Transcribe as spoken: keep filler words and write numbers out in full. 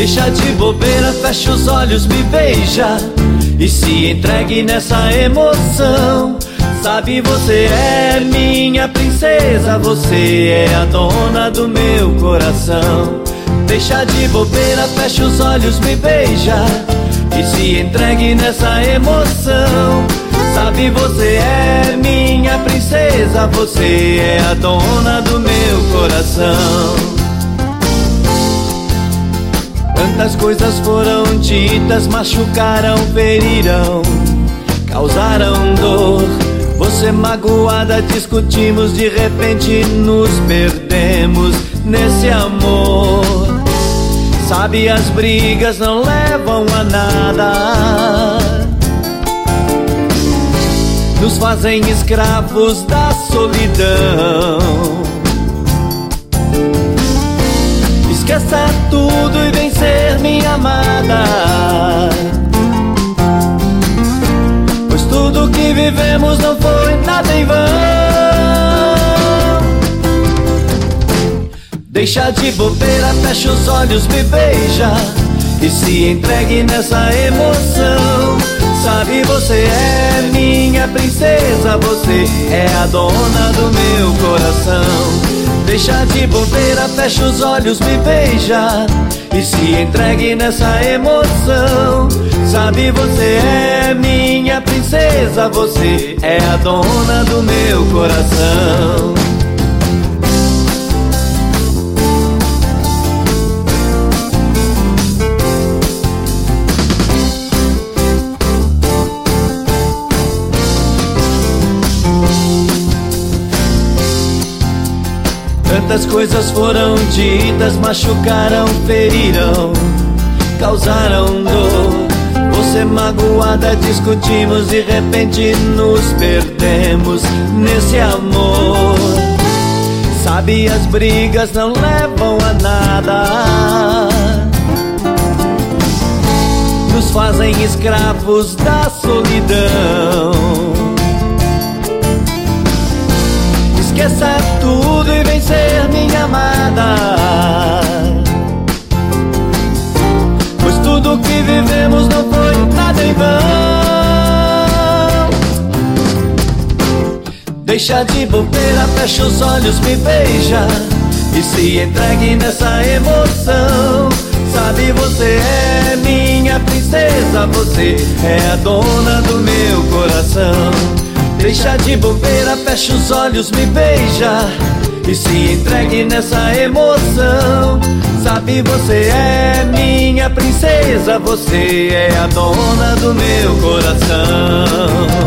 Deixa de bobeira, fecha os olhos, me beija e se entregue nessa emoção. Sabe, você é minha princesa, você é a dona do meu coração. Deixa de bobeira, fecha os olhos, me beija e se entregue nessa emoção. Sabe, você é minha princesa, você é a dona do meu coração. Tantas coisas foram ditas, machucaram, feriram, causaram dor. Você magoada, discutimos, de repente nos perdemos nesse amor. Sabe, as brigas não levam a nada, nos fazem escravos da solidão. Esqueça tudo e vem ser minha amada, pois tudo que vivemos não foi nada em vão. Deixa de bobeira, fecha os olhos, me beija e se entregue nessa emoção. Sabe, você é minha princesa, você é a dona do meu coração. Deixa de bobeira, fecha os olhos, me beija e se entregue nessa emoção. Sabe, você é minha princesa, você é a dona do meu coração. Tantas coisas foram ditas, machucaram, feriram, causaram dor. Você magoada, discutimos, de repente nos perdemos nesse amor. Sabe, as brigas não levam a nada, nos fazem escravos da solidão. Esqueça tudo e vem ser minha amada, pois tudo que vivemos não foi nada em vão. Deixa de bobeira, fecha os olhos, me beija e se entregue nessa emoção. Sabe, você é minha princesa, você é a dona do meu coração. Deixa de bobeira, fecha os olhos, me beija e se entregue nessa emoção. Sabe, você é minha princesa, você é a dona do meu coração.